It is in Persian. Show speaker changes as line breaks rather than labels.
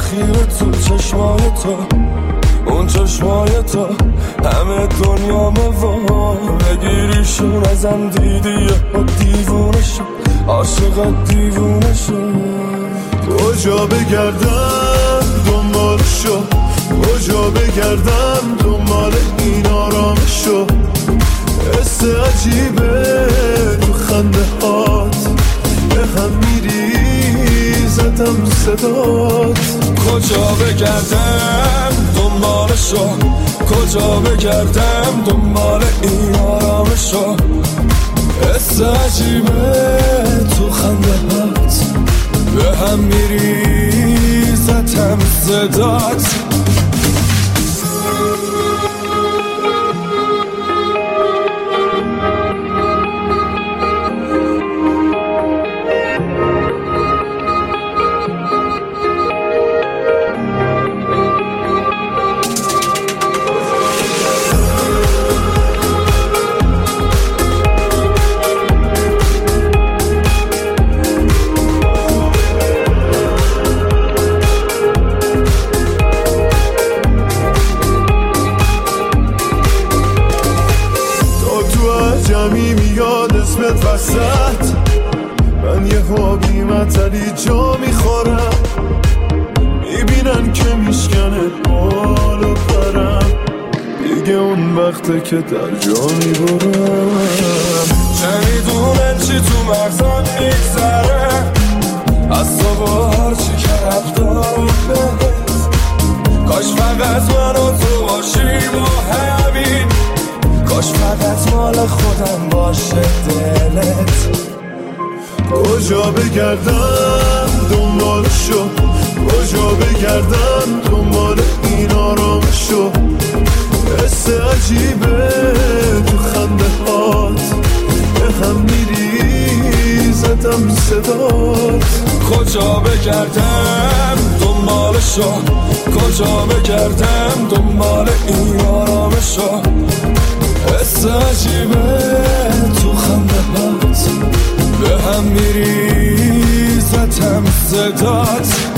خیره تو چشمای تو، اون چشمای تو همه دنیا موار بگیریشون ازم دیدی و دیوونه شد، عاشق دیوونه شد. کجا بگردم دنبالشو، کجا بگردم دنبال این آرامشو، حس عجیبه تو خنده هات به هم میریزتم صدات. کجا بگردم دنبالشو، کجا بگردم دنبال این آرامشو، حس عجیبه تو خنده هات به هم میریزتم صدات. جمعی میاد اسمت وسط، من یه حابی مطلی جا میخورم، میبینن که میشکنه بال و پرم، دیگه اون وقته که در جا میبرم. چه میدونن چی تو مغزم میگذره، از تو با هرچی که رفتارم بهت، کاش فقط من و تو باشی با همین، کاش فقط مال خودم باشه دلت. کجا بگردم دنبالشو، کجا بگردم دنبال این آرامشو، حس عجیبه تو خنده هات به هم میریزتم صدات. کجا بگردم دنبالشو، کجا بگردم دنبال این آرامشو، حس عجیبه تو خنده هات به هم میریزتم صدات.